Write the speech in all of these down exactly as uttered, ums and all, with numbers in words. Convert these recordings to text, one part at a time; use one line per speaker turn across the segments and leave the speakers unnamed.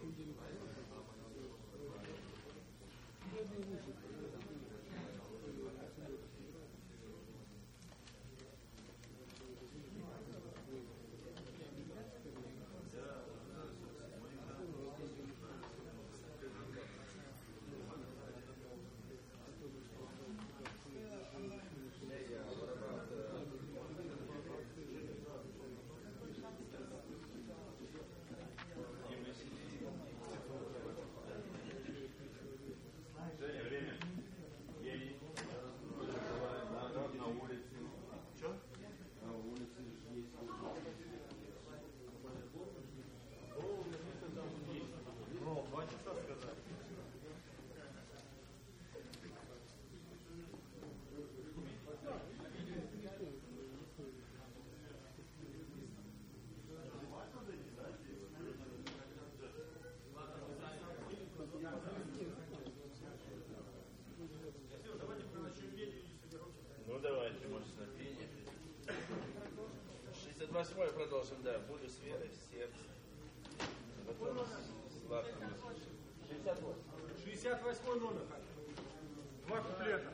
шестьдесят восьмой продолжим, да. Буду с верой в сердце. Потом сладким.
шестьдесят восьмой номер. Два куплета.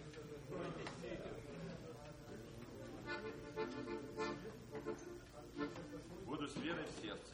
Буду с верой в сердце.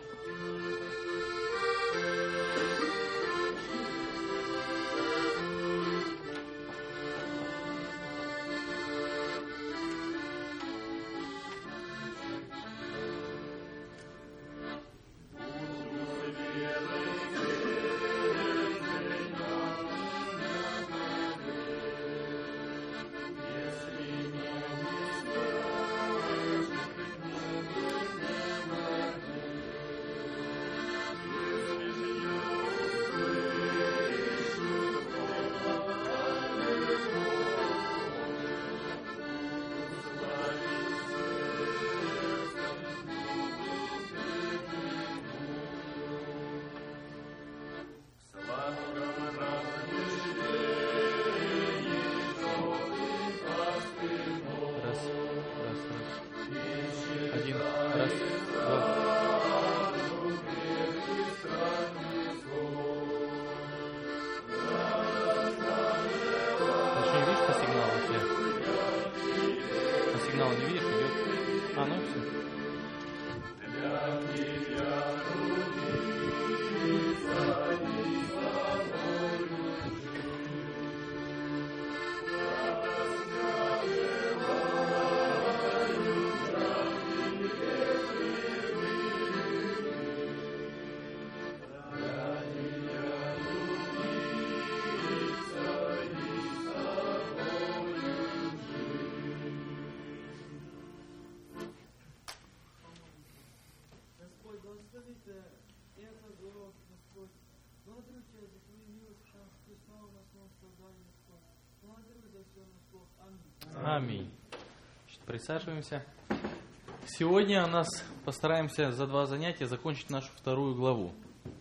Аминь. Присаживаемся. Сегодня у нас постараемся за два занятия закончить нашу вторую главу.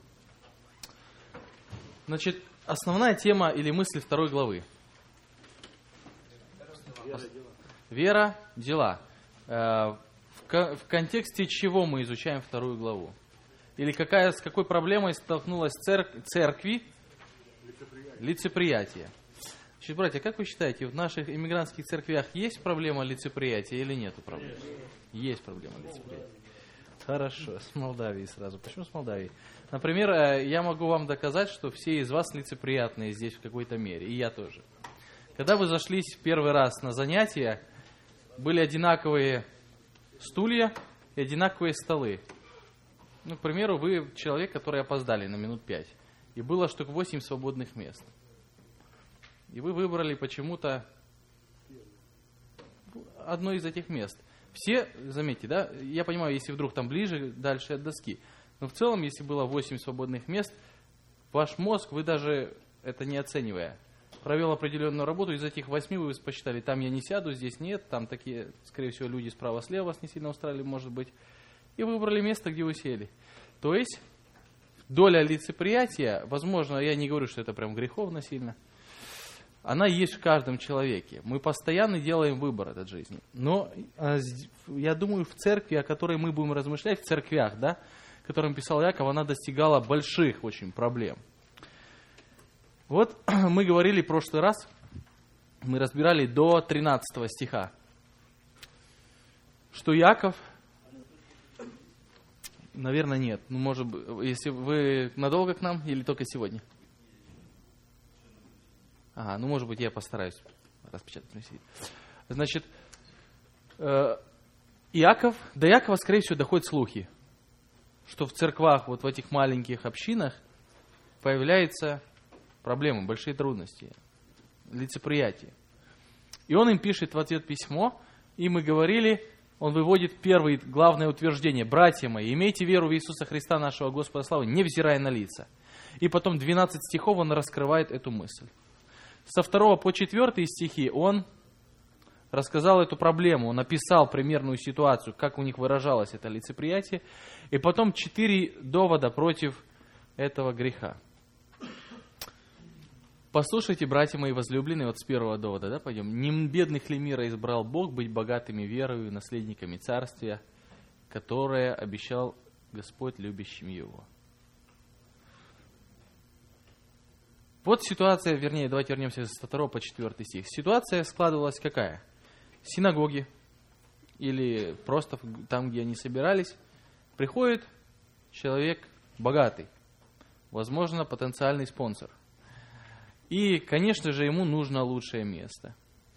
Значит, основная тема или мысль второй главы. Вера, дела. В контексте чего мы изучаем вторую главу? Или какая, с какой проблемой столкнулась церк, церкви? Лицеприятие. Лицеприятие. Значит, братья, как вы считаете, в наших иммигрантских церквях есть проблема лицеприятия или нет проблем? Есть. Есть проблема лицеприятия. Хорошо, с Молдавии сразу. Почему с Молдавии? Например, я могу вам доказать, что все из вас лицеприятные здесь в какой-то мере, и я тоже. Когда вы зашлись первый раз на занятия, были одинаковые стулья и одинаковые столы. Ну, к примеру, вы человек, который опоздали на минут пять, и было штук восемь свободных мест. И вы выбрали почему-то одно из этих мест. Все, заметьте, да, я понимаю, если вдруг там ближе, дальше от доски, но в целом, если было восемь свободных мест, ваш мозг, вы даже это не оценивая, провел определенную работу, из этих восьми вы посчитали, там я не сяду, здесь нет, там такие, скорее всего, люди справа-слева вас не сильно устраивали, может быть, и выбрали место, где вы сели. То есть, доля лицеприятия, возможно, я не говорю, что это прям греховно сильно, она есть в каждом человеке. Мы постоянно делаем выбор от жизни. Но я думаю, в церкви, о которой мы будем размышлять, в церквях, да, которым писал Иаков, она достигала больших очень проблем. Вот мы говорили в прошлый раз, мы разбирали до тринадцатого стиха, что Иаков, наверное, нет, ну, может быть, если вы надолго к нам или только сегодня? Ага, ну, может быть, я постараюсь распечатать. Значит, Иаков, до Иакова, скорее всего, доходят слухи, что в церквах, вот в этих маленьких общинах появляются проблемы, большие трудности, лицеприятие. И он им пишет в ответ письмо, и мы говорили, он выводит первое главное утверждение: «Братья мои, имейте веру в Иисуса Христа, нашего Господа славы, невзирая на лица». И потом двенадцать стихов он раскрывает эту мысль. Со второго по четвертый стихи он рассказал эту проблему, он описал примерную ситуацию, как у них выражалось это лицеприятие, и потом четыре довода против этого греха. Послушайте, братья мои возлюбленные, вот с первого довода, да, пойдем. «Не бедных ли мира избрал Бог быть богатыми верою, наследниками царствия, которое обещал Господь любящим Его». Вот ситуация, вернее, давайте вернемся со второго по четвертый стих. Ситуация складывалась какая? Синагоги или просто там, где они собирались, приходит человек богатый, возможно, потенциальный спонсор. И, конечно же, ему нужно лучшее место.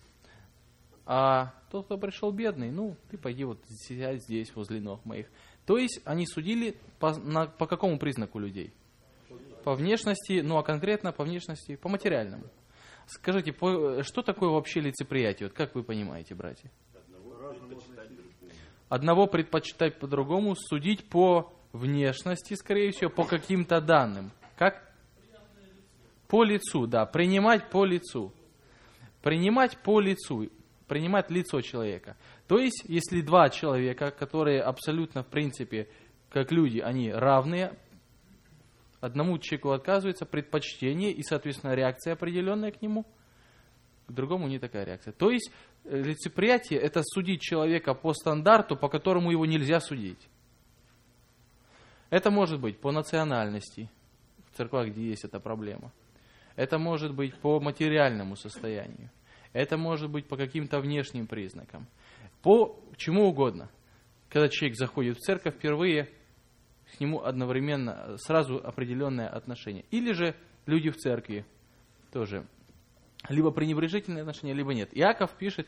А тот, кто пришел бедный, ну, ты пойди вот сидеть здесь, возле ног моих. То есть, они судили по, на, по какому признаку людей? По внешности, ну, а конкретно по внешности, по материальному. Скажите, по, что такое вообще лицеприятие? Вот как вы понимаете, братья? Одного предпочитать по-другому, судить по внешности, скорее всего, по каким-то данным. Как? По лицу, да, принимать по лицу. Принимать по лицу, принимать лицо человека. То есть, если два человека, которые абсолютно, в принципе, как люди, они равные, одному человеку отказывается предпочтение и, соответственно, реакция определенная к нему, к другому не такая реакция. То есть, лицеприятие – это судить человека по стандарту, по которому его нельзя судить. Это может быть по национальности, в церквах, где есть эта проблема. Это может быть по материальному состоянию. Это может быть по каким-то внешним признакам. По чему угодно. Когда человек заходит в церковь впервые, к нему одновременно сразу определенное отношение. Или же люди в церкви тоже. Либо пренебрежительное отношение, либо нет. Иаков пишет,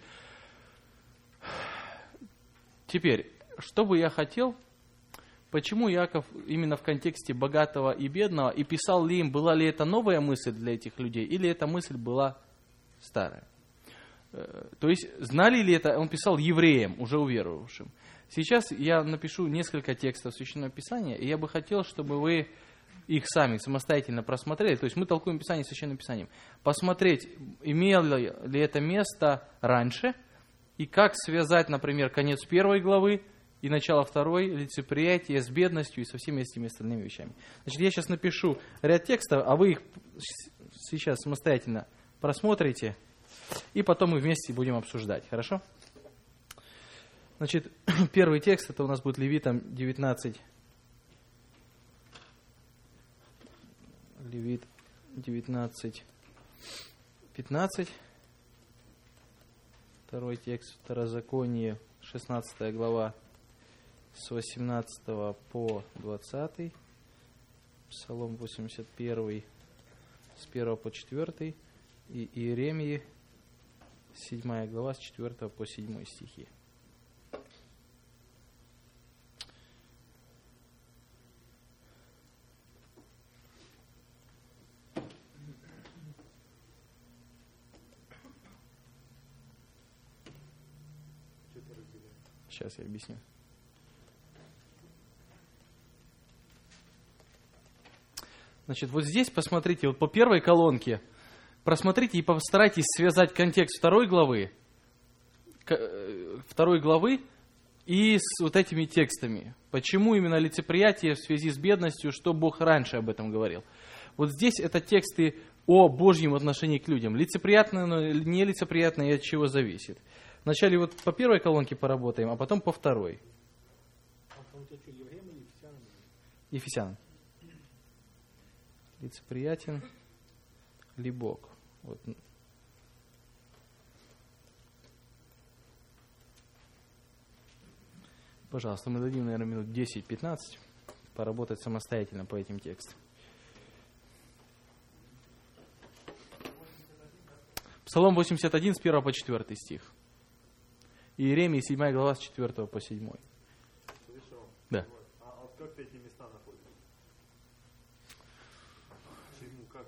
теперь, что бы я хотел, почему Иаков именно в контексте богатого и бедного, и писал ли им, была ли это новая мысль для этих людей, или эта мысль была старая. То есть, знали ли это, он писал евреям, уже уверовавшим. Сейчас я напишу несколько текстов Священного Писания, и я бы хотел, чтобы вы их сами самостоятельно просмотрели. То есть мы толкуем Писание Священным Писанием. Посмотреть, имело ли это место раньше, и как связать, например, конец первой главы и начало второй, лицеприятие с бедностью и со всеми этими остальными вещами. Значит, я сейчас напишу ряд текстов, а вы их сейчас самостоятельно просмотрите, и потом мы вместе будем обсуждать. Хорошо? Значит, первый текст, это у нас будет Левитам девятнадцать. Левит девятнадцать, пятнадцать. Второй текст, Второзаконие, шестнадцатая глава, с восемнадцатого по двадцатый. Псалом восемьдесят один, с первого по четвёртый. И Иеремии, седьмая глава, с четвёртого по седьмой стихи. Сейчас я объясню. Значит, вот здесь посмотрите, вот по первой колонке, просмотрите и постарайтесь связать контекст второй главы, второй главы и с вот этими текстами. Почему именно лицеприятие в связи с бедностью, что Бог раньше об этом говорил. Вот здесь это тексты о Божьем отношении к людям. Лицеприятное, но нелицеприятное и от чего зависит. Вначале вот по первой колонке поработаем, а потом по второй. Ефесянам. Лицеприятен ли Бог? Вот. Пожалуйста, мы дадим, наверное, минут десять-пятнадцать поработать самостоятельно по этим текстам. Псалом восемьдесят один с первого по четвёртый стих. Иеремия седьмая глава с четвёртого по седьмой.
Слышал?
Да.
А вот как эти места находятся? Чему, как?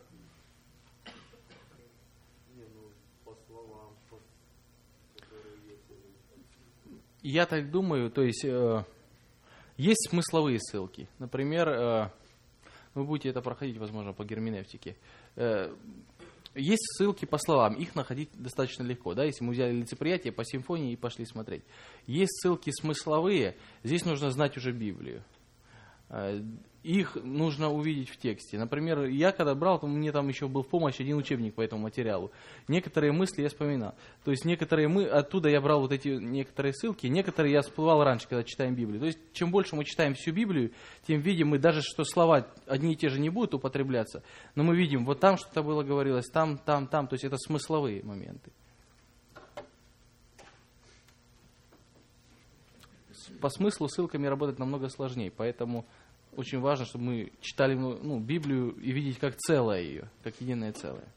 Не, ну, по словам, по... которые есть.
Я так думаю, то есть э, есть смысловые ссылки. Например, э, вы будете это проходить, возможно, по герменевтике. Э, есть ссылки по словам, их находить достаточно легко. Да? Если мы взяли лицеприятие по симфонии и пошли смотреть. Есть ссылки смысловые, здесь нужно знать уже Библию. Э, их нужно увидеть в тексте. Например, я когда брал, то мне там еще был в помощь один учебник по этому материалу. Некоторые мысли я вспоминал. То есть некоторые мы, оттуда я брал вот эти некоторые ссылки, некоторые я всплывал раньше, когда читаем Библию. То есть чем больше мы читаем всю Библию, тем видим мы даже, что слова одни и те же не будут употребляться, но мы видим, вот там что-то было говорилось, там, там, там. То есть это смысловые моменты. По смыслу ссылками работать намного сложнее, поэтому очень важно, чтобы мы читали ну, Библию и видеть как целое ее, как единое целое.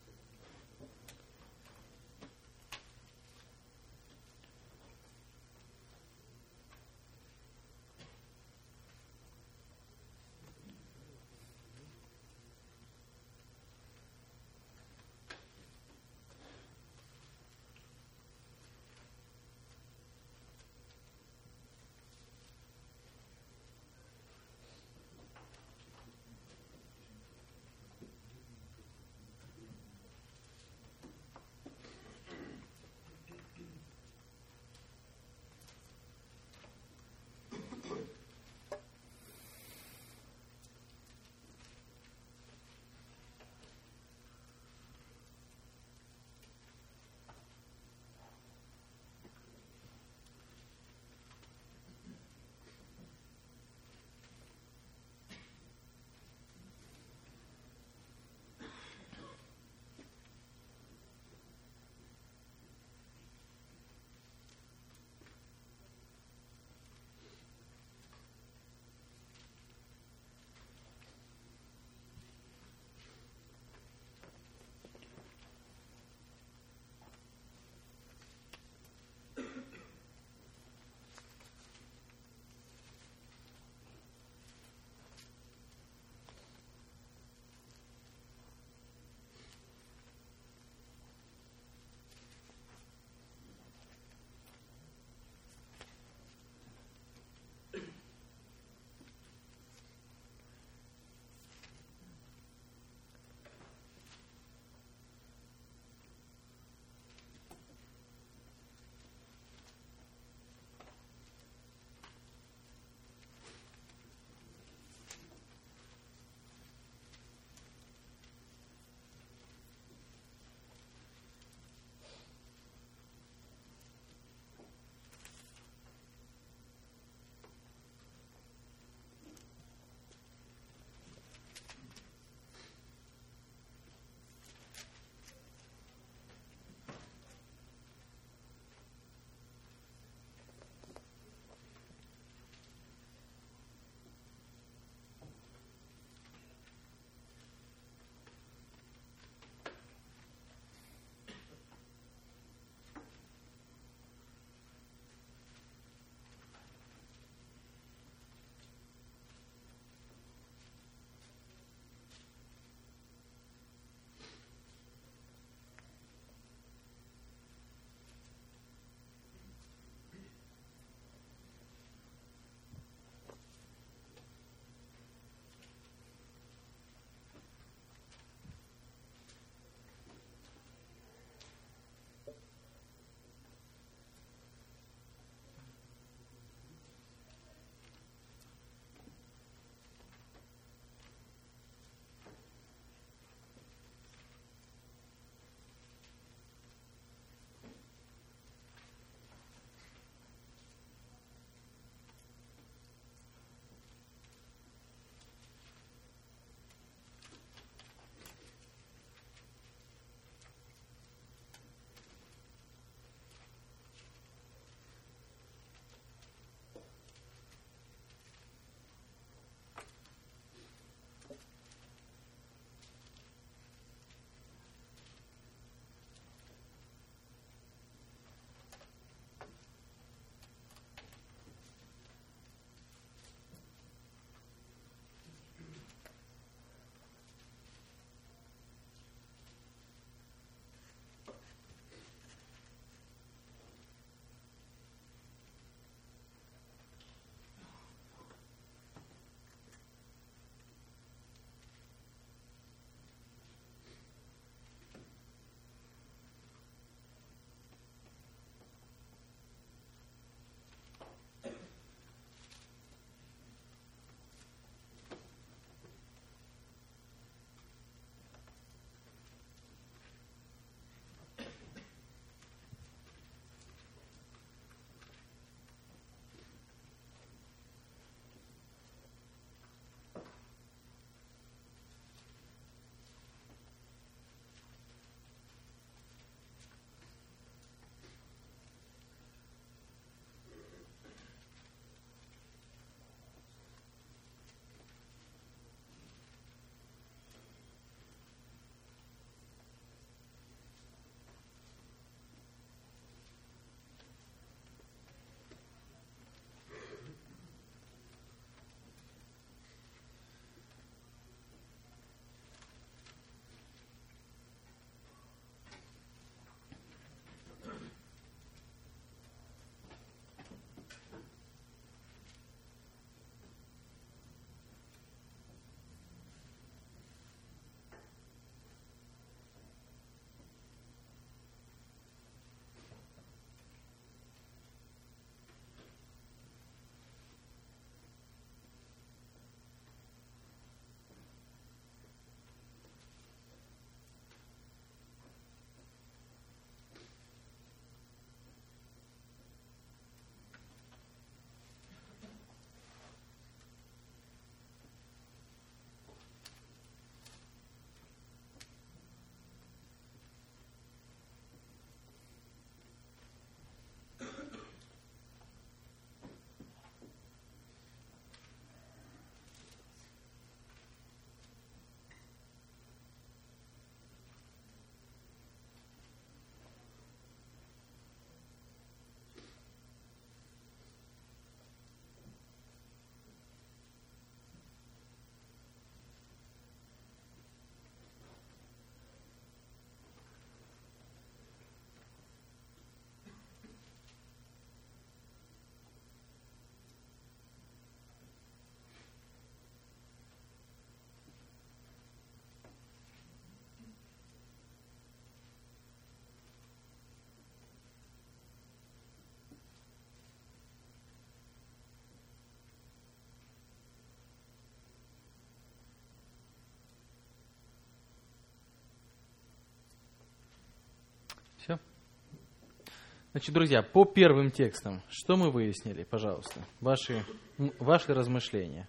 Все? Значит, друзья, по первым текстам, что мы выяснили, пожалуйста, ваши, ваши размышления.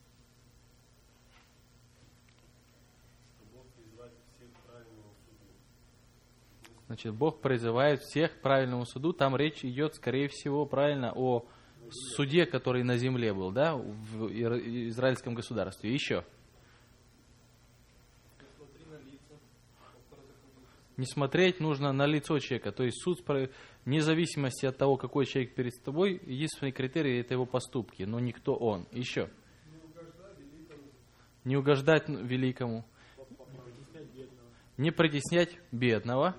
Значит, Бог призывает всех к правильному суду. Там речь идет, скорее всего, правильно, о суде, который на земле был, да, в израильском государстве. Еще. Не смотреть нужно на лицо человека. То есть суд, вне зависимости от того, какой человек перед тобой, единственный критерий – это его поступки, но никто он. Еще. Не угождать великому. Не притеснять бедного.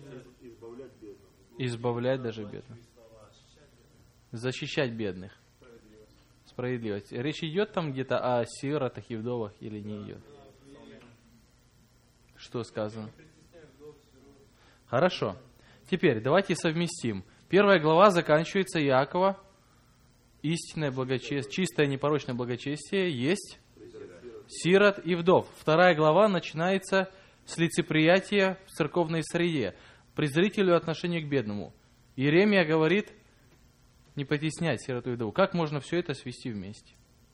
Избавлять даже бедных. Защищать бедных. Справедливость. Речь идет там где-то о сиротах и вдовах или не идет? Что сказано? Хорошо. Теперь давайте совместим. Первая глава заканчивается Иакова. Истинное благочестие, чистое непорочное благочестие есть сирот и вдов. Вторая глава начинается с лицеприятия в церковной среде, презрительного отношения к бедному. Иеремия говорит не потеснять сироту и вдову. Как можно все это свести вместе?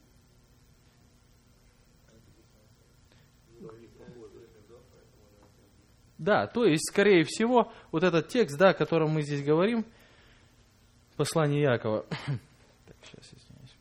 Да, то есть, скорее всего, вот этот текст, да, о котором мы здесь говорим, послание Иакова. Так, сейчас, извиняюсь.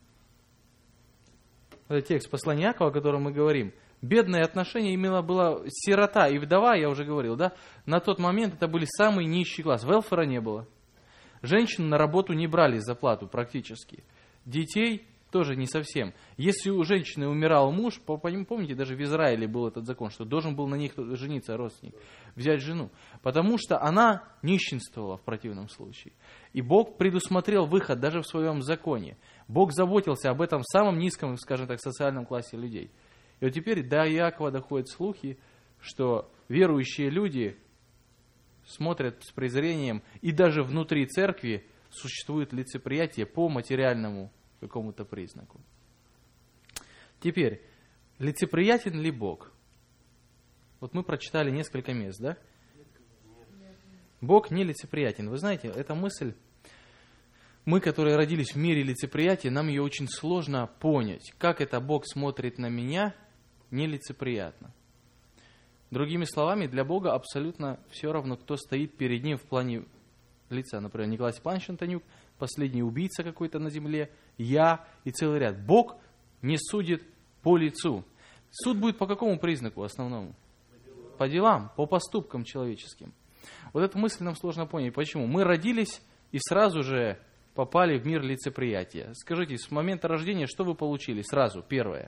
Этот текст послания Иакова, о котором мы говорим, бедное отношение именно было сирота и вдова, я уже говорил, да, на тот момент это были самый нищий класс. Велфера не было. Женщин на работу не брали за плату практически. Детей тоже не совсем. Если у женщины умирал муж, помните, даже в Израиле был этот закон, что должен был на них жениться родственник, взять жену. Потому что она нищенствовала в противном случае. И Бог предусмотрел выход даже в своем законе. Бог заботился об этом самом низком, скажем так, социальном классе людей. И вот теперь до Иакова доходят слухи, что верующие люди смотрят с презрением, и даже внутри церкви существует лицеприятие по материальному какому-то признаку. Теперь, лицеприятен ли Бог? Вот мы прочитали несколько мест, да? Бог не лицеприятен. Вы знаете, эта мысль, мы, которые родились в мире лицеприятия, нам ее очень сложно понять. Как это Бог смотрит на меня нелицеприятно? Другими словами, для Бога абсолютно все равно, кто стоит перед Ним в плане лица. Например, Николай Степанович Антонюк, последний убийца какой-то на земле, я и целый ряд. Бог не судит по лицу. Суд будет по какому признаку основному? По делам, по поступкам человеческим. Вот эту мысль нам сложно понять. Почему? Мы родились и сразу же попали в мир лицеприятия. Скажите, с момента рождения что вы получили? Сразу, первое.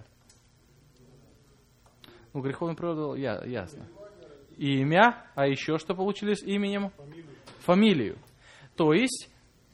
Ну, греховный природа, я, ясно. Имя, а еще что получили с именем? Фамилию. Фамилию. То есть,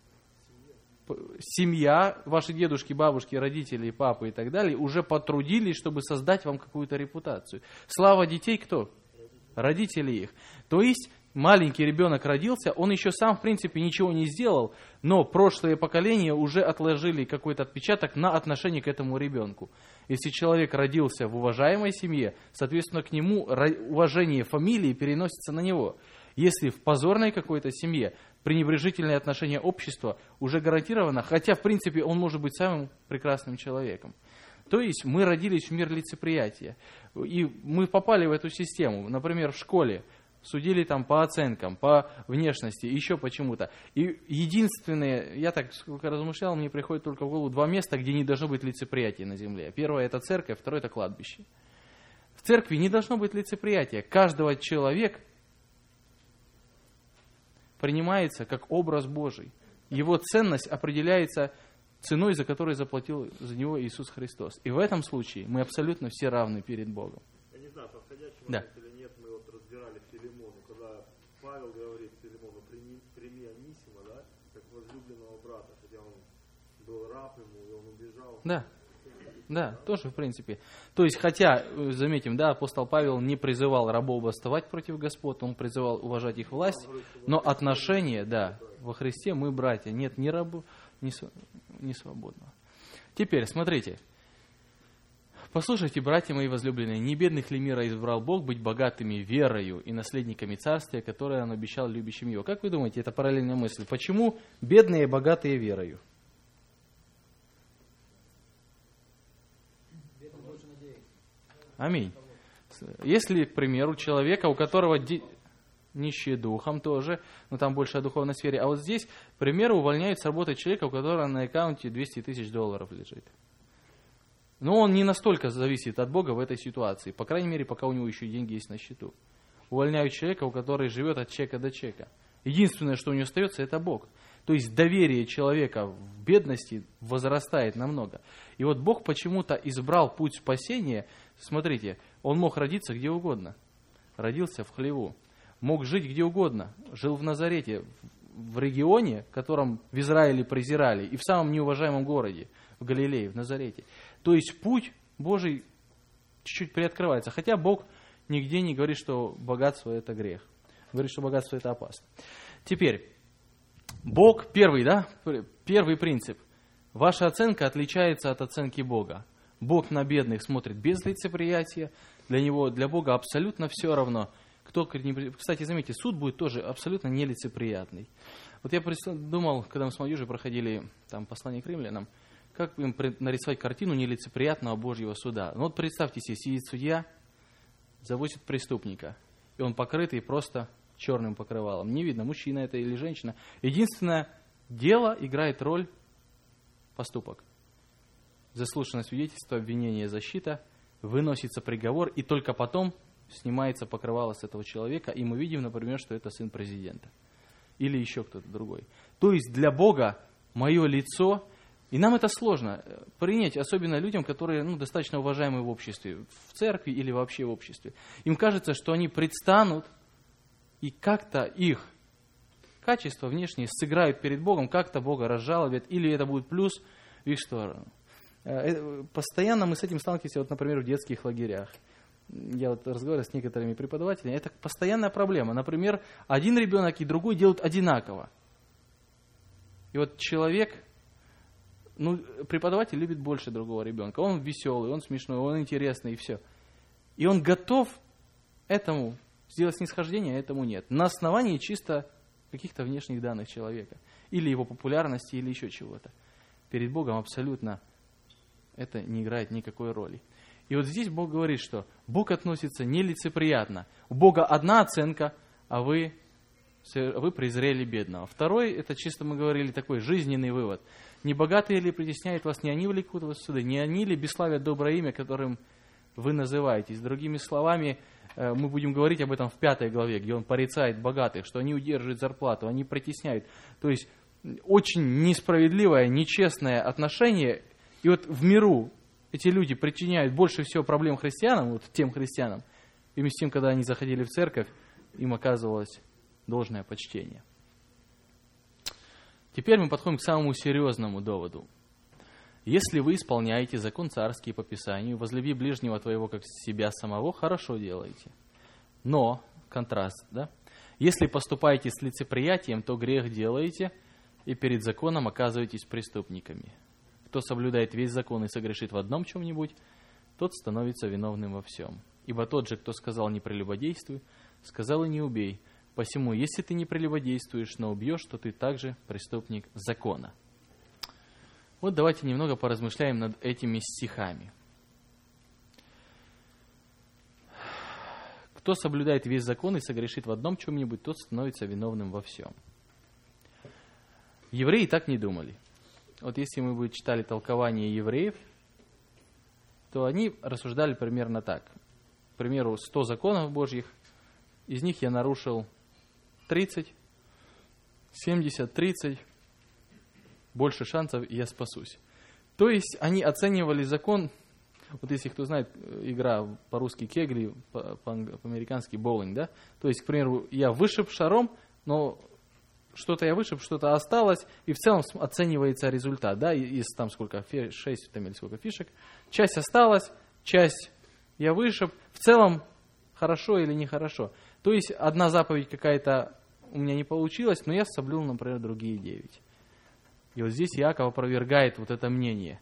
семья, ваши дедушки, бабушки, родители, папы и так далее уже потрудились, чтобы создать вам какую-то репутацию. Слава детей кто? Родители их. То есть, маленький ребенок родился, он еще сам, в принципе, ничего не сделал, но прошлые поколения уже отложили какой-то отпечаток на отношение к этому ребенку. Если человек родился в уважаемой семье, соответственно, к нему уважение фамилии переносится на него. Если в позорной какой-то семье пренебрежительное отношение общества уже гарантировано, хотя, в принципе, он может быть самым прекрасным человеком. То есть мы родились в мир лицеприятия, и мы попали в эту систему. Например, в школе судили там по оценкам, по внешности, еще почему-то. И единственное, я так сколько размышлял, мне приходит только в голову два места, где не должно быть лицеприятия на земле. Первое – это церковь, второе – это кладбище. В церкви не должно быть лицеприятия. Каждого человека принимается как образ Божий. Его ценность определяется ценой, за которую заплатил за него Иисус Христос. И в этом случае мы абсолютно все равны перед Богом.
Я не знаю, подходящий
да.
момент или нет, мы вот разбирали Филимону, когда Павел говорит Филимону, прими, прими Анисима, да, как возлюбленного брата, хотя он был раб ему, и он убежал.
Да. Да, тоже в принципе. То есть, хотя, заметим, да, апостол Павел не призывал рабов восставать против господ, он призывал уважать их власть, но отношения, да, во Христе мы братья, нет ни рабов, ни, ни свободного. Теперь, смотрите, Послушайте, братья мои возлюбленные, не бедных ли мира избрал Бог быть богатыми верою и наследниками царствия, которое Он обещал любящим Его? Как вы думаете, это параллельная мысль? Почему бедные и богатые верою? Аминь. Если, к примеру, человека, у которого ди... нищие духом тоже, но там больше о духовной сфере, а вот здесь, к примеру, увольняют с работы человека, у которого на аккаунте двести тысяч долларов лежит. Но он не настолько зависит от Бога в этой ситуации, по крайней мере, пока у него еще деньги есть на счету. Увольняют человека, у которого живет от чека до чека. Единственное, что у него остается, это Бог. То есть доверие человека в бедности возрастает намного. И вот Бог почему-то избрал путь спасения. Смотрите, он мог родиться где угодно. Родился в хлеву. Мог жить где угодно. Жил в Назарете, в регионе, котором в Израиле презирали, и в самом неуважаемом городе, в Галилее, в Назарете. То есть путь Божий чуть-чуть приоткрывается. Хотя Бог нигде не говорит, что богатство это грех. Говорит, что богатство это опасно. Теперь, Бог первый, да, первый принцип. Ваша оценка отличается от оценки Бога. Бог на бедных смотрит без лицеприятия. Для него, для Бога абсолютно все равно. Кто, кстати, заметьте, суд будет тоже абсолютно нелицеприятный. Вот я думал, когда мы с молодежью проходили там послание к римлянам, как им нарисовать картину нелицеприятного Божьего суда. Ну вот представьте себе, сидит судья, завозит преступника, и он покрытый просто черным покрывалом. Не видно, мужчина это или женщина. Единственное, дело играет роль поступок. Заслушано свидетельство, обвинение, защита, выносится приговор, и только потом снимается покрывало с этого человека, и мы видим, например, что это сын президента. Или еще кто-то другой. То есть для Бога мое лицо, и нам это сложно принять, особенно людям, которые ну, достаточно уважаемы в обществе, в церкви или вообще в обществе. Им кажется, что они предстанут, и как-то их качества внешние сыграют перед Богом, как-то Бога разжалобят, или это будет плюс в их сторону. Постоянно мы с этим сталкиваемся, вот, например, в детских лагерях. Я вот разговариваю с некоторыми преподавателями, это постоянная проблема. Например, один ребенок и другой делают одинаково. И вот человек, ну, преподаватель любит больше другого ребенка. Он веселый, он смешной, он интересный, и все. И он готов этому сделать снисхождение, а этому нет. На основании чисто каких-то внешних данных человека. Или его популярности, или еще чего-то. Перед Богом абсолютно это не играет никакой роли. И вот здесь Бог говорит, что Бог относится нелицеприятно. У Бога одна оценка, а вы, вы презрели бедного. Второй, это чисто мы говорили, такой жизненный вывод. Не богатые ли притесняют вас, не они влекут вас сюда, не они ли бесславят доброе имя, которым вы называетесь. Другими словами, мы будем говорить об этом в пятой главе, где он порицает богатых, что они удерживают зарплату, они притесняют. То есть очень несправедливое, нечестное отношение. И вот в миру эти люди причиняют больше всего проблем христианам, вот тем христианам, и вместе с тем, когда они заходили в церковь, им оказывалось должное почтение. Теперь мы подходим к самому серьезному доводу. Если вы исполняете закон царский по Писанию, возлюби ближнего твоего, как себя самого, хорошо делаете. Но, контраст, да? Если поступаете с лицеприятием, то грех делаете, и перед законом оказываетесь преступниками. Кто соблюдает весь закон и согрешит в одном чем-нибудь, тот становится виновным во всем. Ибо тот же, кто сказал «не прелюбодействуй», сказал и «не убей». Посему, если ты не прелюбодействуешь, но убьешь, то ты также преступник закона. Вот давайте немного поразмышляем над этими стихами. Кто соблюдает весь закон и согрешит в одном чем-нибудь, тот становится виновным во всем. Евреи так не думали. Вот если мы бы читали толкование евреев, то они рассуждали примерно так. К примеру, сто законов Божьих, из них я нарушил тридцать, семьдесят, тридцать, больше шансов, и я спасусь. То есть они оценивали закон, вот если кто знает, игра по-русски кегли, по-американски боулинг, да? То есть, к примеру, я вышиб шаром, но что-то я вышиб, что-то осталось, и в целом оценивается результат, да, из там сколько, шесть там, или сколько фишек, часть осталась, часть я вышиб, в целом хорошо или нехорошо. То есть одна заповедь какая-то у меня не получилась, но я соблюл, например, другие девять. И вот здесь Иаков опровергает вот это мнение.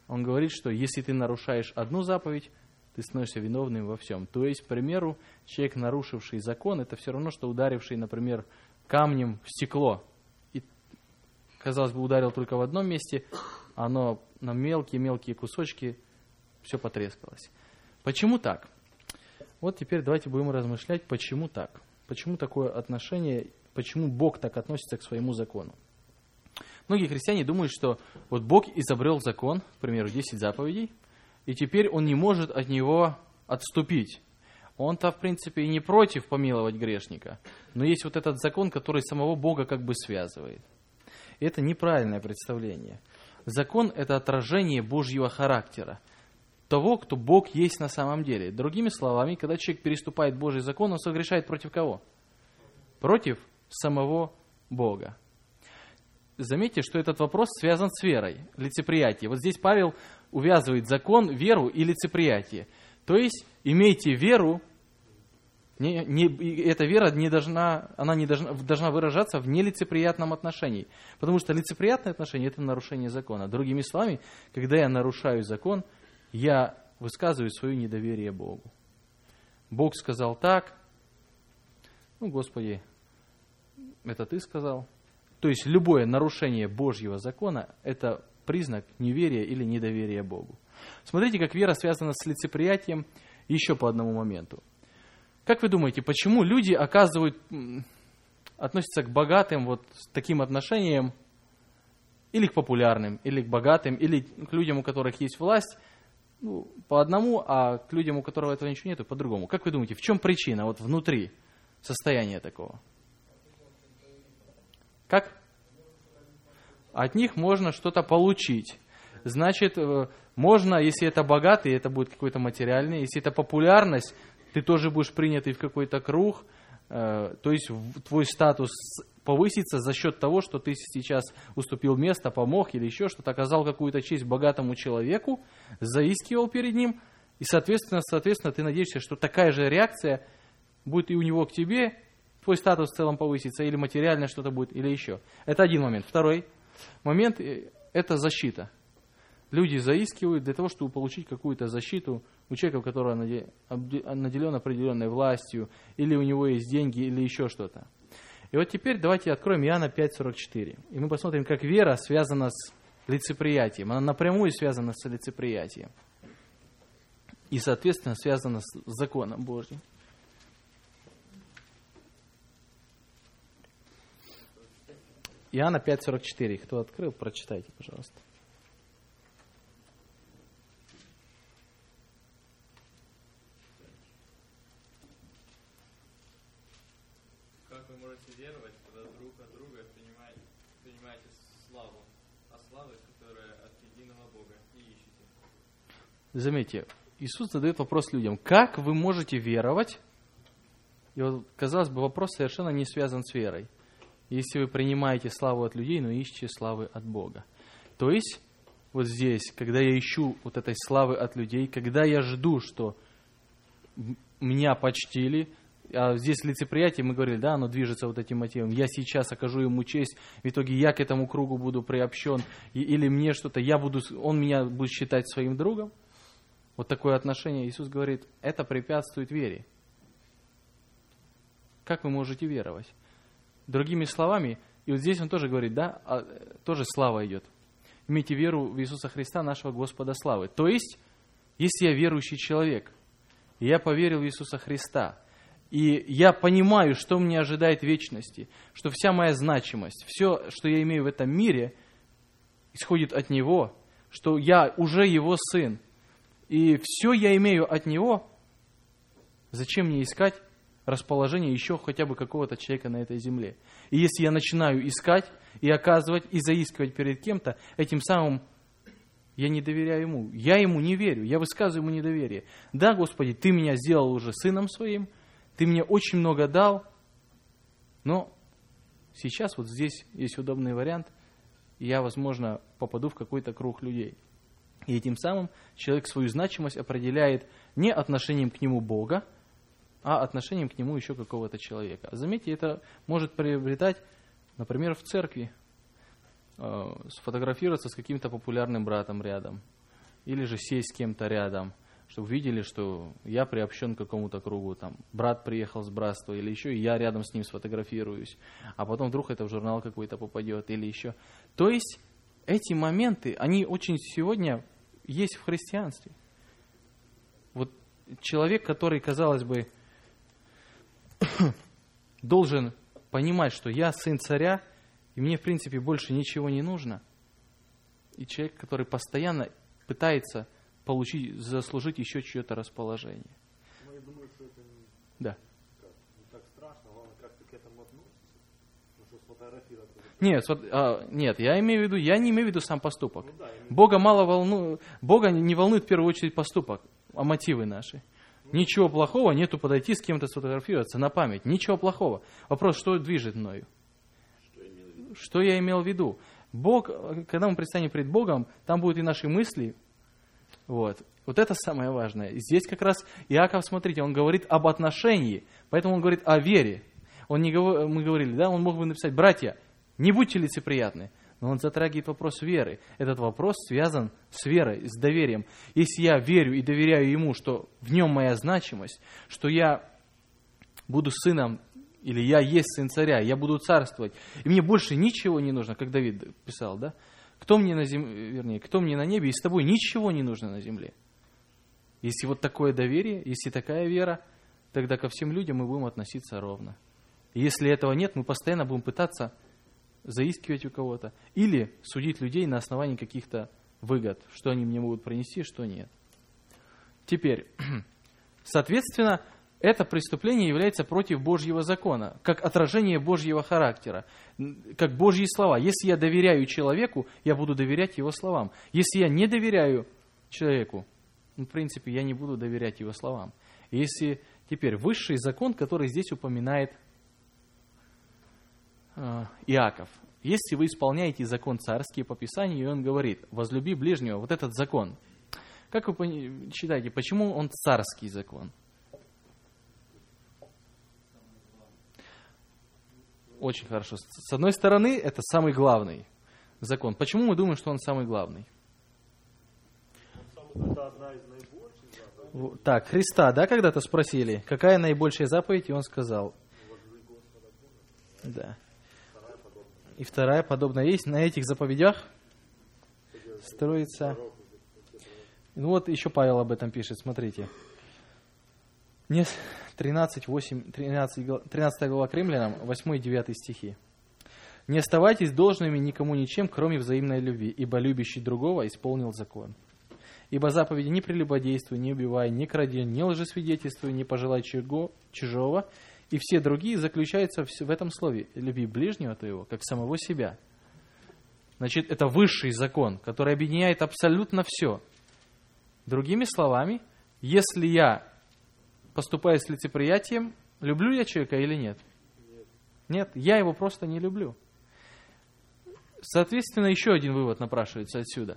Он говорит, что если ты нарушаешь одну заповедь, ты становишься виновным во всем. То есть, к примеру, человек, нарушивший закон, это все равно, что ударивший, например, камнем в стекло. И, казалось бы, ударил только в одном месте, а оно на мелкие-мелкие кусочки все потрескалось. Почему так? Вот теперь давайте будем размышлять, почему так. Почему такое отношение, почему Бог так относится к своему закону. Многие христиане думают, что вот Бог изобрел закон, к примеру, десять заповедей, и теперь Он не может от него отступить. Он-то, в принципе, и не против помиловать грешника, но есть вот этот закон, который самого Бога как бы связывает. И это неправильное представление. Закон – это отражение Божьего характера, того, кто Бог есть на самом деле. Другими словами, когда человек переступает Божий закон, он согрешает против кого? Против самого Бога. Заметьте, что этот вопрос связан с верой, лицеприятием. Вот здесь Павел увязывает закон, веру и лицеприятие. То есть, имейте веру, не, не, эта вера не должна, она не должна, должна выражаться в нелицеприятном отношении. Потому что лицеприятное отношение – это нарушение закона. Другими словами, когда я нарушаю закон, я высказываю свое недоверие Богу. Бог сказал так, ну, Господи, это Ты сказал. То есть, любое нарушение Божьего закона – это признак неверия или недоверия Богу. Смотрите, как вера связана с лицеприятием еще по одному моменту. Как вы думаете, почему люди оказывают, относятся к богатым вот с таким отношением, или к популярным, или к богатым, или к людям, у которых есть власть, ну, по одному, а к людям, у которых этого ничего нет, по другому? Как вы думаете, в чем причина вот внутри состояния такого? Как? От них можно что-то получить. Значит, можно, если это богатый, это будет какой-то материальный. Если это популярность, ты тоже будешь принятый в какой-то круг. То есть твой статус повысится за счет того, что ты сейчас уступил место, помог или еще что-то, оказал какую-то честь богатому человеку, заискивал перед ним. И, соответственно, соответственно, ты надеешься, что такая же реакция будет и у него к тебе, твой статус в целом повысится, или материально что-то будет, или еще. Это один момент. Второй момент – это защита. Люди заискивают для того, чтобы получить какую-то защиту у человека, который наделен определенной властью, или у него есть деньги, или еще что-то. И вот теперь давайте откроем Иоанна пять сорок четыре. И мы посмотрим, как вера связана с лицеприятием. Она напрямую связана с лицеприятием. И, соответственно, связана с законом Божьим. Иоанна пять сорок четыре. Кто открыл, прочитайте, пожалуйста.
Как вы можете веровать, когда друг от друга принимаете, принимаете славу, а славы, которая от единого Бога, и ищете?
Заметьте, Иисус задает вопрос людям. Как вы можете веровать? И вот, казалось бы, вопрос совершенно не связан с верой. Если вы принимаете славу от людей, но ищете славы от Бога. То есть, вот здесь, когда я ищу вот этой славы от людей, когда я жду, что меня почтили, а здесь лицеприятие, мы говорили, да, оно движется вот этим мотивом, я сейчас окажу ему честь, в итоге я к этому кругу буду приобщен, или мне что-то, я буду, он меня будет считать своим другом. Вот такое отношение, Иисус говорит, это препятствует вере. Как вы можете веровать? Другими словами, и вот здесь он тоже говорит, да, а, тоже слава идет. Имейте веру в Иисуса Христа, нашего Господа славы. То есть, если я верующий человек, и я поверил в Иисуса Христа, и я понимаю, что мне ожидает в вечности, что вся моя значимость, все, что я имею в этом мире, исходит от Него, что я уже Его сын, и все я имею от Него, зачем мне искать расположение еще хотя бы какого-то человека на этой земле? И если я начинаю искать и оказывать, и заискивать перед кем-то, этим самым я не доверяю Ему. Я Ему не верю, я высказываю Ему недоверие. Да, Господи, Ты меня сделал уже сыном Своим, Ты мне очень много дал, но сейчас вот здесь есть удобный вариант, и я, возможно, попаду в какой-то круг людей. И этим самым человек свою значимость определяет не отношением к нему Бога, а отношением к нему еще какого-то человека. Заметьте, это может приобретать, например, в церкви, э, сфотографироваться с каким-то популярным братом рядом, или же сесть с кем-то рядом, чтобы видели, что я приобщен к какому-то кругу, там, брат приехал с братства, или еще, и я рядом с ним сфотографируюсь, а потом вдруг это в журнал какой-то попадет, или еще. То есть эти моменты, они очень сегодня есть в христианстве. Вот человек, который, казалось бы, должен понимать, что я сын царя, и мне, в принципе, больше ничего не нужно. И человек, который постоянно пытается получить, заслужить еще чье-то расположение.
Ну, я думаю, что это не,
Да.
как, не так страшно, главное, как ты к этому относишься. Ну, что сфотографироваться.
Нет, вот, а, нет, я имею в виду, я не имею в виду сам поступок.
Ну, да, я не-
Бога мало волнует, Бога не волнует в первую очередь поступок, а мотивы наши. Ничего плохого нету подойти с кем-то сфотографироваться на память. Ничего плохого. Вопрос, что движет мною? Что я имел в виду? Бог, когда мы предстанем перед Богом, там будут и наши мысли. Вот. Вот это самое важное. Здесь как раз Иаков, смотрите, он говорит об отношении, поэтому он говорит о вере. Он не говор... Мы говорили, да, он мог бы написать: братья, не будьте лицеприятны. Но он затрагивает вопрос веры. Этот вопрос связан с верой, с доверием. Если я верю и доверяю ему, что в нем моя значимость, что я буду сыном, или я есть сын царя, я буду царствовать, и мне больше ничего не нужно, как Давид писал, да? Кто мне на земле, вернее, кто мне на небе, и с тобой ничего не нужно на земле. Если вот такое доверие, если такая вера, тогда ко всем людям мы будем относиться ровно. И если этого нет, мы постоянно будем пытаться заискивать у кого-то или судить людей на основании каких-то выгод, что они мне могут принести, что нет. Теперь, соответственно, это преступление является против Божьего закона, как отражение Божьего характера, как Божьи слова. Если я доверяю человеку, я буду доверять его словам. Если я не доверяю человеку, ну, в принципе, я не буду доверять его словам. Если теперь высший закон, который здесь упоминает э, Иаков. Если вы исполняете закон царский по Писанию, и он говорит: возлюби ближнего, вот этот закон. Как вы считаете, почему он царский закон? Очень хорошо. С одной стороны, это самый главный закон. Почему мы думаем, что он самый главный?
Это одна из наибольших заповедей.
Так, Христа, да, когда-то спросили, какая наибольшая заповедь, и он сказал. Да. И вторая подобная есть. На этих заповедях строится... Ну вот еще Павел об этом пишет, смотрите. тринадцать, восемь, тринадцать, тринадцатая глава к Римлянам, восьмой и девятый стихи. «Не оставайтесь должными никому ничем, кроме взаимной любви, ибо любящий другого исполнил закон. Ибо заповеди: не прелюбодействуй, не убивай, не кради, не лжесвидетельствуй, не пожелай чужого, и все другие заключаются в этом слове: люби ближнего твоего, как самого себя». Значит, это высший закон, который объединяет абсолютно все. Другими словами, если я поступаю с лицеприятием, люблю я человека или нет? Нет. Нет, я его просто не люблю. Соответственно, еще один вывод напрашивается отсюда.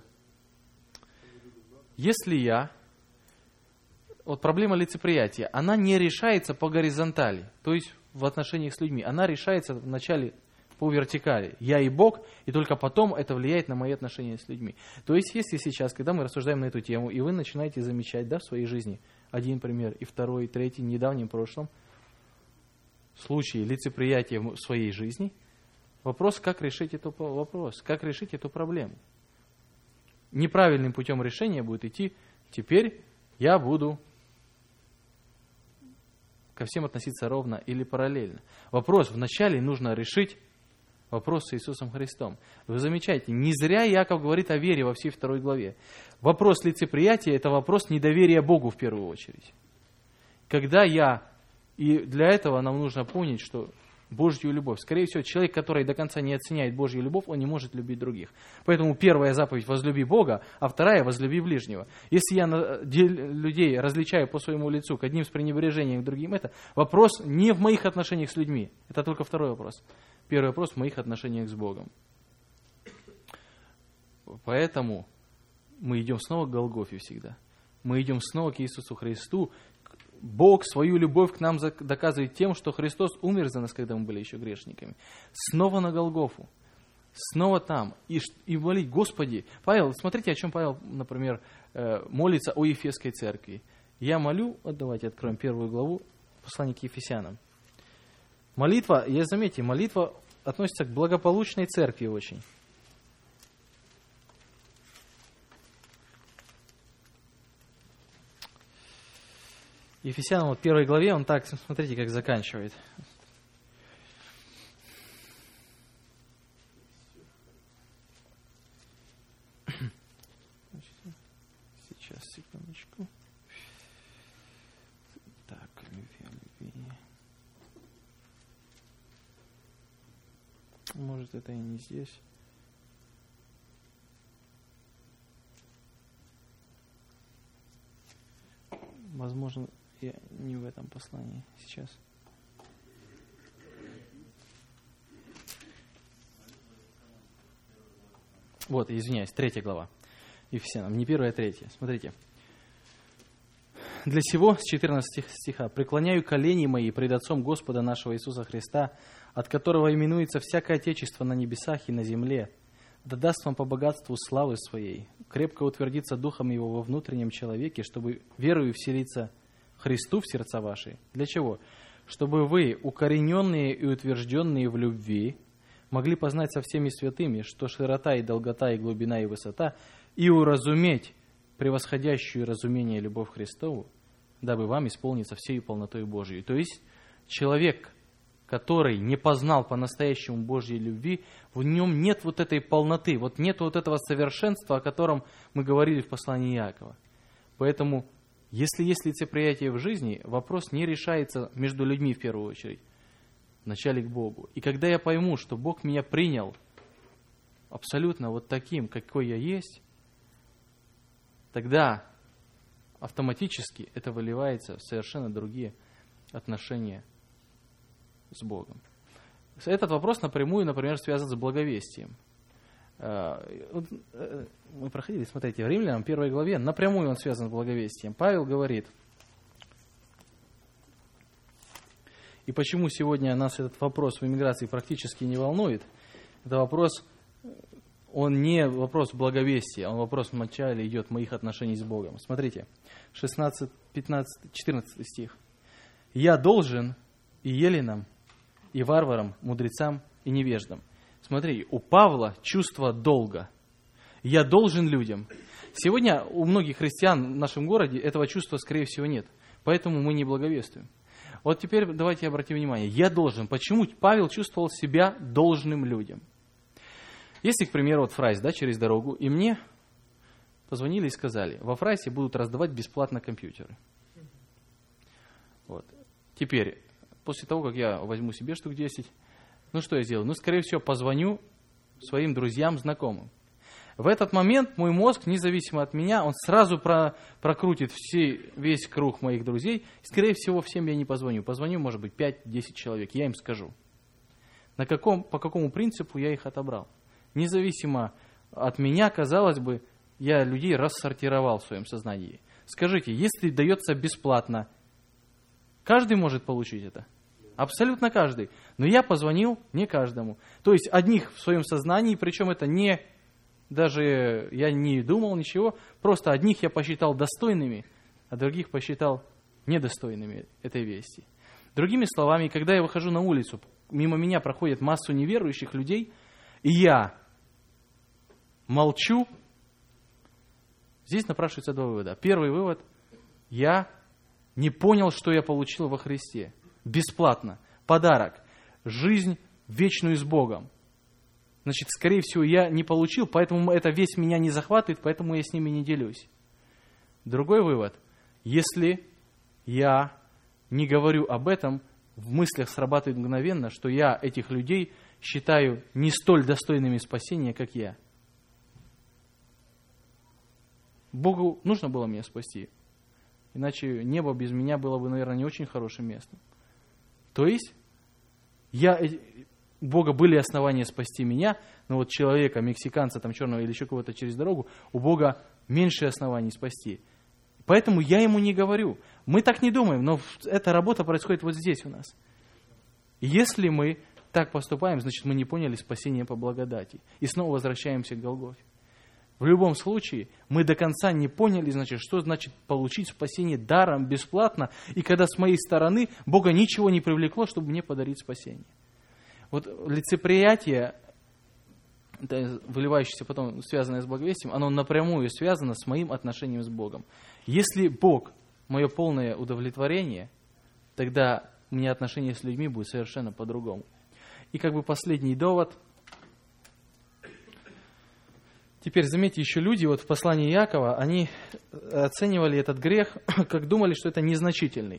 Если я... Вот проблема лицеприятия, она не решается по горизонтали, то есть в отношениях с людьми. Она решается вначале по вертикали. Я и Бог, и только потом это влияет на мои отношения с людьми. То есть, если сейчас, когда мы рассуждаем на эту тему, и вы начинаете замечать, да, в своей жизни один пример, и второй, и третий, в недавнем прошлом, случаи лицеприятия в своей жизни, вопрос, как решить этот вопрос, как решить эту проблему. Неправильным путем решения будет идти: теперь я буду ко всем относиться ровно или параллельно. Вопрос вначале нужно решить. Вопрос с Иисусом Христом. Вы замечаете, не зря Иаков говорит о вере во всей второй главе. Вопрос лицеприятия – это вопрос недоверия Богу в первую очередь. Когда я, и для этого нам нужно помнить, что Божью любовь, скорее всего, человек, который до конца не оценяет Божью любовь, он не может любить других. Поэтому первая заповедь – возлюби Бога, а вторая – возлюби ближнего. Если я людей различаю по своему лицу, к одним с пренебрежением, к другим, это вопрос не в моих отношениях с людьми. Это только второй вопрос. Первый вопрос в моих отношениях с Богом. Поэтому мы идем снова к Голгофе всегда. Мы идем снова к Иисусу Христу. Бог свою любовь к нам доказывает тем, что Христос умер за нас, когда мы были еще грешниками. Снова на Голгофу. снова там. И, и молить, Господи. Павел, смотрите, о чем Павел, например, молится о Ефесской церкви. Я молю, вот давайте откроем первую главу послания к Ефесянам. Молитва, я заметьте, молитва относится к благополучной церкви очень. Ефесянам, вот в первой главе, он так, смотрите, как заканчивает. Сейчас, секундочку. Так, любви, любви. Может, это и не здесь. Возможно, я не в этом послании сейчас. Вот, извиняюсь, третья глава. Ефесянам, не первая, а третья. Смотрите. Для сего, с четырнадцатого стиха, «Преклоняю колени мои пред Отцом Господа нашего Иисуса Христа, от которого именуется всякое Отечество на небесах и на земле, да даст вам по богатству славы своей, крепко утвердиться духом его во внутреннем человеке, чтобы верою вселиться Христу в сердца ваши». Для чего? Чтобы вы, укорененные и утвержденные в любви, могли познать со всеми святыми, что широта и долгота и глубина и высота, и уразуметь превосходящую разумение любовь Христову, дабы вам исполниться всей полнотой Божией. То есть человек, который не познал по-настоящему Божьей любви, в нем нет вот этой полноты, вот нет вот этого совершенства, о котором мы говорили в послании Иакова. Поэтому, если есть лицеприятие в жизни, вопрос не решается между людьми в первую очередь, вначале к Богу. И когда я пойму, что Бог меня принял абсолютно вот таким, какой я есть, тогда автоматически это выливается в совершенно другие отношения с Богом. Этот вопрос напрямую, например, связан с благовестием. Мы проходили, смотрите, в Римлянам, первой главе, напрямую он связан с благовестием. Павел говорит, и почему сегодня нас этот вопрос в эмиграции практически не волнует, это вопрос, он не вопрос благовестия, он вопрос вначале идет моих отношений с Богом. Смотрите, шестнадцать, пятнадцать, четырнадцатый стих. «Я должен и еленам, и варварам, мудрецам и невеждам». Смотри, у Павла чувство долга. Я должен людям. Сегодня у многих христиан в нашем городе этого чувства, скорее всего, нет. Поэтому мы не благовествуем. Вот теперь давайте обратим внимание. Я должен. Почему Павел чувствовал себя должным людям? Если, к примеру, вот Фрайс, да, через дорогу, и мне позвонили и сказали, во Фрайсе будут раздавать бесплатно компьютеры. Вот. Теперь, после того, как я возьму себе штук десять, ну что я сделаю? Ну, скорее всего, позвоню своим друзьям, знакомым. В этот момент мой мозг, независимо от меня, он сразу про, прокрутит все, весь круг моих друзей. Скорее всего, всем я не позвоню. Позвоню, может быть, пять-десять человек. Я им скажу, на каком, по какому принципу я их отобрал. Независимо от меня, казалось бы, я людей рассортировал в своем сознании. Скажите, если дается бесплатно, каждый может получить это? Абсолютно каждый. Но я позвонил не каждому. То есть одних в своем сознании, причем это не, даже я не думал ничего, просто одних я посчитал достойными, а других посчитал недостойными этой вести. Другими словами, когда я выхожу на улицу, мимо меня проходит массу неверующих людей, и я молчу, здесь напрашивается два вывода. Первый вывод, я не понял, что я получил во Христе. Бесплатно. Подарок. Жизнь вечную с Богом. Значит, скорее всего, я не получил, поэтому эта весть меня не захватывает, поэтому я с ними не делюсь. Другой вывод. Если я не говорю об этом, в мыслях срабатывает мгновенно, что я этих людей считаю не столь достойными спасения, как я. Богу нужно было меня спасти. Иначе небо без меня было бы, наверное, не очень хорошим местом. То есть, я, у Бога были основания спасти меня, но вот человека, мексиканца, там, черного или еще кого-то через дорогу, у Бога меньше оснований спасти. Поэтому я ему не говорю. Мы так не думаем, но эта работа происходит вот здесь у нас. Если мы так поступаем, значит, мы не поняли спасение по благодати. И снова возвращаемся к Голгофе. В любом случае, мы до конца не поняли, значит, что значит получить спасение даром, бесплатно, и когда с моей стороны Бога ничего не привлекло, чтобы мне подарить спасение. Вот лицеприятие, выливающееся потом, связанное с благовестием, оно напрямую связано с моим отношением с Богом. Если Бог мое полное удовлетворение, тогда у меня отношения с людьми будут совершенно по-другому. И как бы последний довод. Теперь заметьте, еще люди вот в послании Иакова, они оценивали этот грех, как думали, что это незначительный.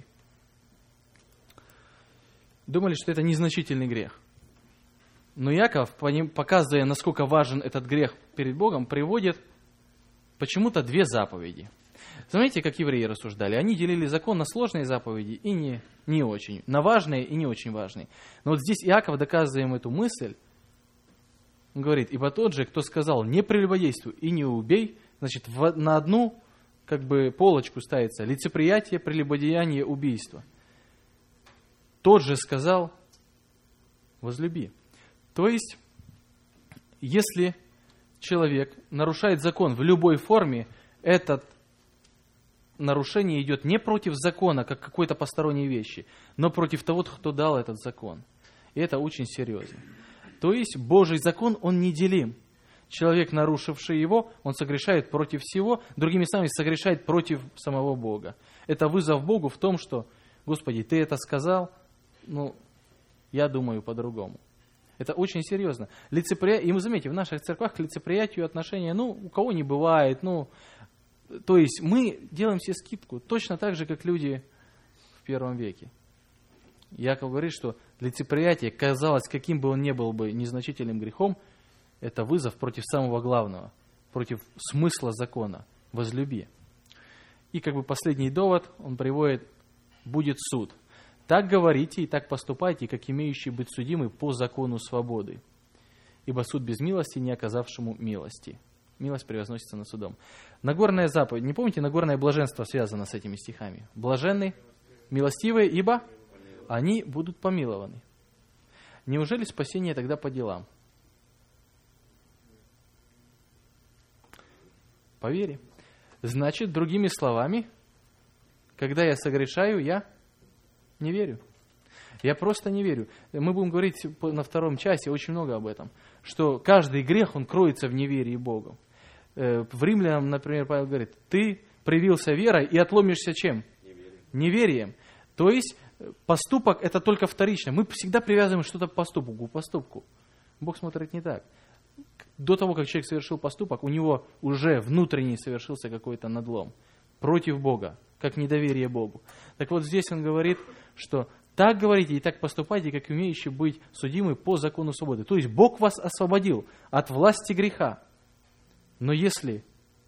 Думали, что это незначительный грех. Но Иаков, показывая, насколько важен этот грех перед Богом, приводит почему-то две заповеди. Знаете, как евреи рассуждали? Они делили закон на сложные заповеди и не, не очень, на важные и не очень важные. Но вот здесь Иаков, доказывая им эту мысль, он говорит, ибо тот же, кто сказал, не прелюбодействуй и не убей, значит, в, на одну как бы полочку ставится лицеприятие, прелюбодеяние, убийство. Тот же сказал, возлюби. То есть, если человек нарушает закон в любой форме, это нарушение идет не против закона, как какой-то посторонней вещи, но против того, кто дал этот закон. И это очень серьезно. То есть Божий закон, он неделим. Человек, нарушивший его, он согрешает против всего, другими словами, согрешает против самого Бога. Это вызов Богу в том, что, Господи, Ты это сказал, ну, я думаю по-другому. Это очень серьезно. Лицеприя... И вы заметите, в наших церквах к лицеприятию отношения, ну, у кого не бывает, ну, то есть мы делаем себе скидку, точно так же, как люди в первом веке. Иаков говорит, что лицеприятие, казалось, каким бы он ни был бы незначительным грехом, это вызов против самого главного, против смысла закона, возлюби. И как бы последний довод он приводит, будет суд. Так говорите и так поступайте, как имеющие быть судимы по закону свободы. Ибо суд без милости, не оказавшему милости. Милость превозносится над судом. Нагорная заповедь. Не помните, Нагорное блаженство связано с этими стихами? Блаженны, милостивые, ибо они будут помилованы. Неужели спасение тогда по делам? По вере. Значит, другими словами, когда я согрешаю, я не верю. Я просто не верю. Мы будем говорить на втором часе очень много об этом, что каждый грех, он кроется в неверии Богу. В Римлянам, например, Павел говорит, ты привился верой и отломишься чем? Неверием. Неверием. То есть поступок это только вторично. Мы всегда привязываем что-то к поступку, к поступку. Бог смотрит не так. До того, как человек совершил поступок, у него уже внутренне совершился какой-то надлом против Бога, как недоверие Богу. Так вот здесь он говорит, что так говорите и так поступайте, как умеющие быть судимы по закону свободы. То есть Бог вас освободил от власти греха. Но если,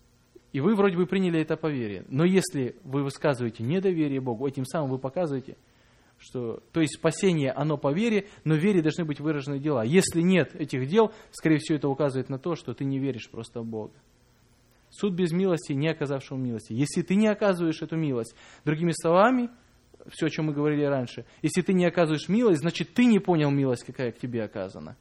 и вы вроде бы приняли это по вере, но если вы высказываете недоверие Богу, этим самым вы показываете, что, то есть спасение, оно по вере, но в вере должны быть выражены дела. Если нет этих дел, скорее всего, это указывает на то, что ты не веришь просто в Бога. Суд без милости, не оказавшему милости. Если ты не оказываешь эту милость, другими словами, все, о чем мы говорили раньше, если ты не оказываешь милость, значит, ты не понял милость, какая к тебе оказана.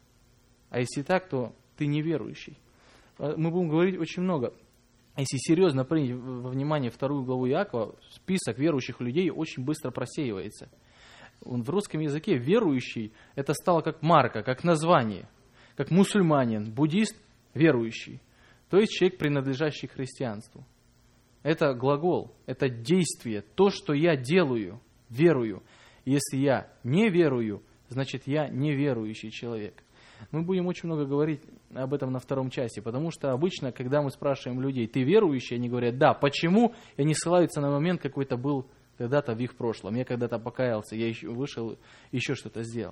А если так, то ты неверующий. Мы будем говорить очень много. Если серьезно принять во внимание вторую главу Иакова, список верующих людей очень быстро просеивается. В русском языке верующий, это стало как марка, как название, как мусульманин, буддист, верующий. То есть человек, принадлежащий христианству. Это глагол, это действие, то, что я делаю, верую. Если я не верую, значит я неверующий человек. Мы будем очень много говорить об этом на втором часе, потому что обычно, когда мы спрашиваем людей, ты верующий, они говорят, да, почему? И они ссылаются на момент, какой-то был когда-то в их прошлом. Я когда-то покаялся, я еще вышел, еще что-то сделал.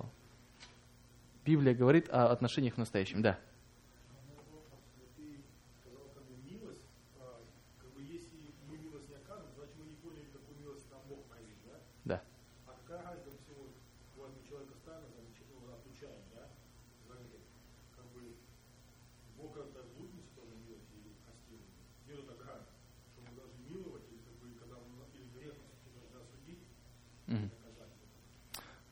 Библия говорит о отношениях в настоящем, да. Да.
А какая разница, допустим, вот у человека ставим, значит, ну, отключаем, да? Как бы Бог это будет нести тоже милость или простить? Где эта грань? Что мы должны миловать, или как бы, когда он или грех должен осудить,
mm-hmm.
наказать?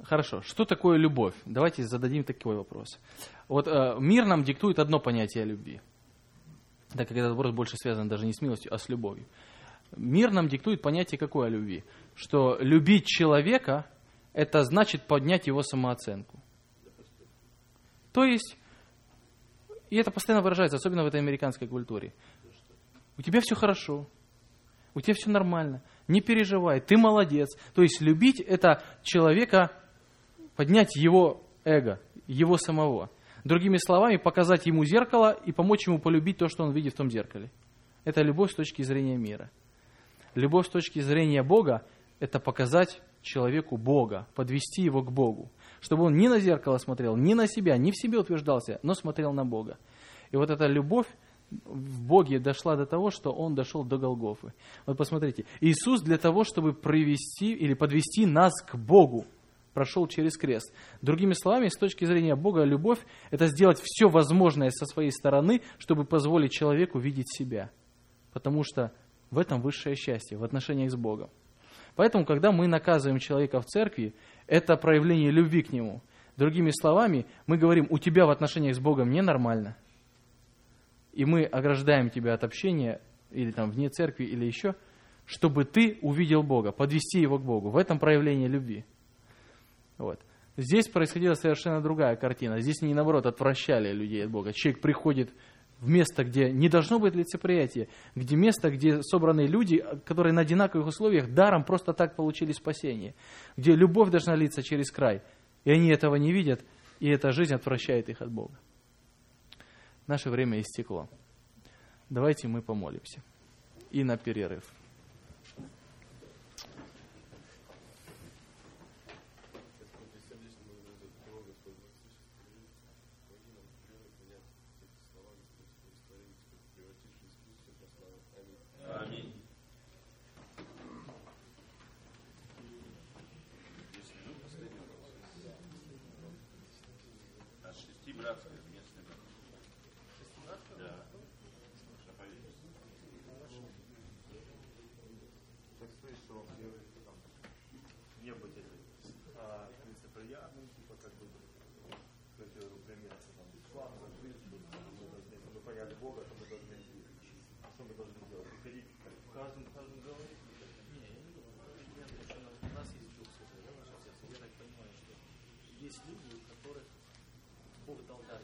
хорошо, что такое любовь? Давайте зададим такой вопрос. Вот э, мир нам диктует одно понятие о любви. Так как этот вопрос больше связан даже не с милостью, а с любовью. Мир нам диктует понятие какое о любви? Что любить человека, это значит поднять его самооценку. То есть, и это постоянно выражается, особенно в этой американской культуре. У тебя все хорошо, у тебя все нормально, не переживай, ты молодец. То есть любить это человека, поднять его эго, его самого. Другими словами, показать ему зеркало и помочь ему полюбить то, что он видит в том зеркале. Это любовь с точки зрения мира. Любовь с точки зрения Бога – это показать человеку Бога, подвести его к Богу. Чтобы он ни на зеркало смотрел, ни на себя, ни в себе утверждался, но смотрел на Бога. И вот эта любовь в Боге дошла до того, что Он дошел до Голгофы. Вот посмотрите, Иисус для того, чтобы привести или подвести нас к Богу, прошел через крест. Другими словами, с точки зрения Бога, любовь – это сделать все возможное со своей стороны, чтобы позволить человеку видеть себя. Потому что в этом высшее счастье, в отношениях с Богом. Поэтому, когда мы наказываем человека в церкви, это проявление любви к нему. Другими словами, мы говорим, у тебя в отношениях с Богом ненормально. И мы ограждаем тебя от общения, или там вне церкви, или еще, чтобы ты увидел Бога, подвести его к Богу. В этом проявление любви. Вот. Здесь происходила совершенно другая картина. Здесь не наоборот отвращали людей от Бога. Человек приходит в место, где не должно быть лицеприятия, где место, где собраны люди, которые на одинаковых условиях даром просто так получили спасение, где любовь должна литься через край, и они этого не видят, и эта жизнь отвращает их от Бога. Наше время истекло. Давайте мы помолимся. И на перерыв.
Не быть этим а, лицеприятным, типа как бы, как я говорю, пример, там, ислам, жизнь, мы должны, мы поняли Бога, что мы должны, что мы должны делать, приходить в каждом, в каждом говоре.
Не, я не думаю, я думаю, что у нас есть Дух Святой, да, наше сердце. Я так понимаю, что есть люди, у которых Бог дал дар.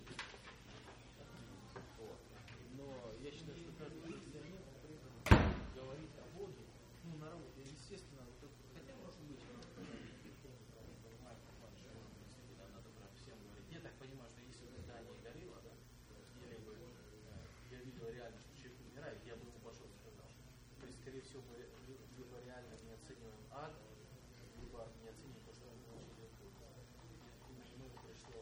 Вот. Но я считаю, что каждый христианин при этом говорит о Боге, ну, на работе, естественно, вот, хотя может быть, надо прям всем говорить. Я так понимаю, что если бы здание горело, да, или бы я видел реально, что человек умирает, я бы ему пошел и сказал. То есть, скорее всего, мы либо реально не оцениваем ад, либо не оцениваем то, что он получил. Ему пришло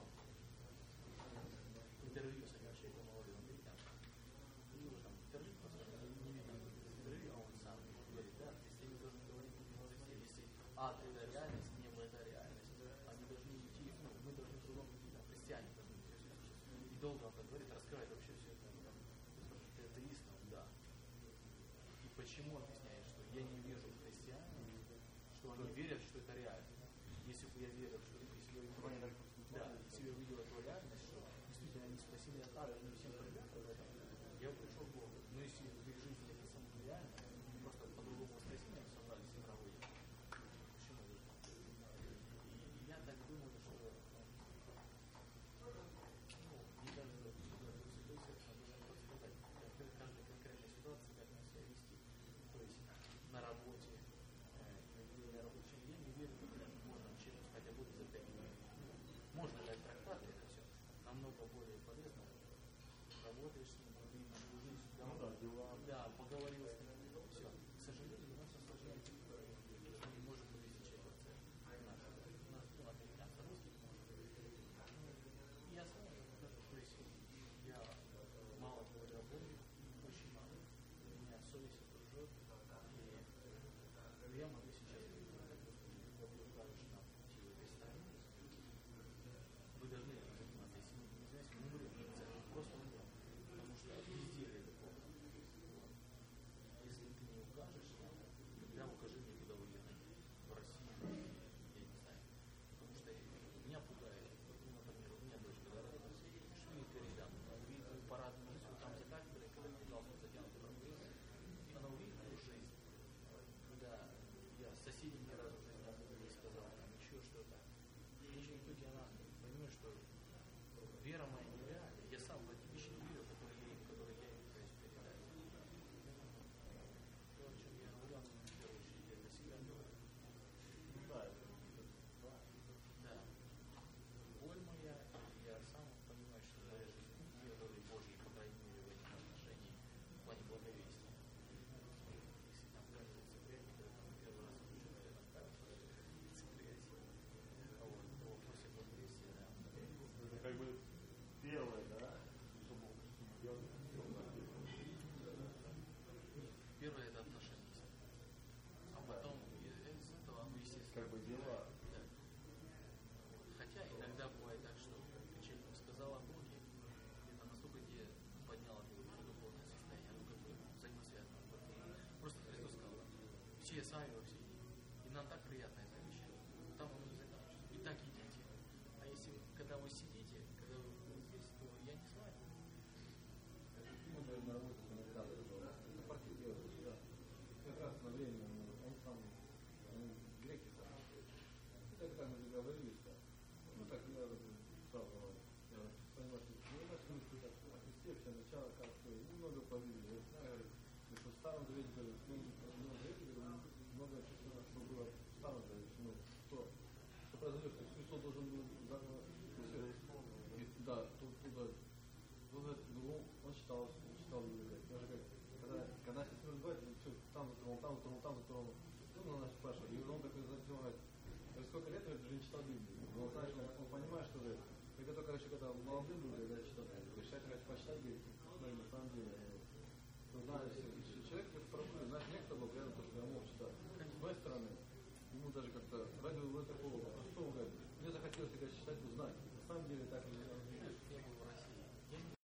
интервью с одним человеком, молодым американцем. И уже там интервью, просто не видно интервью, а он сам говорит, да, христиане должны говорить не во все. Если ад это реальность, небо это реальность, они должны идти, ну, мы должны кругом идти, там, христиане должны идти. И долго он так говорит, раскрывает вообще все это. Там, ты атеист, ну, да. И почему объясняет, что я не вижу в христиане, что они верят, что это реально. Если бы я верил, что если я увидел, да, если я увидел эту реальность, что действительно они спасены от ада, они всем придут об этом, я бы пришел к Богу. Но если в их жизни это самое реально, они просто по-другому воскресеньям собрались и проводят. Почему? И я так думаю, что ну, мне кажется, что Дух Святой сердце должен подсказать каждой конкретной ситуации, как нам себя вести. То есть на работе, на рабочем дне не верю, что можно читать хотя бы за пять минут. Можно дать трактаты, это все намного более полезно. Работаешь с ним, жизнь, да, поговорил с ним, все. К сожалению, у нас осложняется, что не можем привести человека в церковь. У нас, ну, американцы, русских может быть. Я сам скажу, то есть я мало говорю о Боге, очень мало. У меня совесть окружет, и я могу сейчас говорить, нам идти в этой стране. Вы должны этим заниматься. Если мы не занимаемся, мы умрем. Просто умрем. Потому что везде это плохо. все сами во всей. И нам так приятно это вещать. Там оно не заканчивается. И так едите. А если вы, когда вы сидите, когда вы здесь, то я не знаю.
Мы даже на работе иногда это партии делают, да. Как раз на время, они там, они греки там. И так как мы договорились, да. Ну так я сразу говорю. Я понимаю, что не знаю, что мы тут о Христе все начало как-то немного повидели. Я знаю, говорю, что в Старом Завете, говорю, в Новом Завете, говорю, много чего, что было в Старом Завете, ну, что, что произойдет, что Христос должен был, да, тут, туда, ну, он читал, читал, даже как, когда, когда все разбивают, все, там затронул, там затронул, там затронул. Ну, он нас спрашивает, и он такой затронул, говорит, сколько лет я уже не читал Библию. Но, знаешь, он, он понимает, что же, только только, короче, когда молодым были, когда читал, решать, короче, почитать, говорит, ну, на самом деле, ну, знаешь, человек, как пробует, знаешь, некто был, реально, то, что я мог читать. С моей стороны, ему даже как-то, ради вот такого, что он говорит, мне захотелось, когда читать, узнать. На самом деле, так или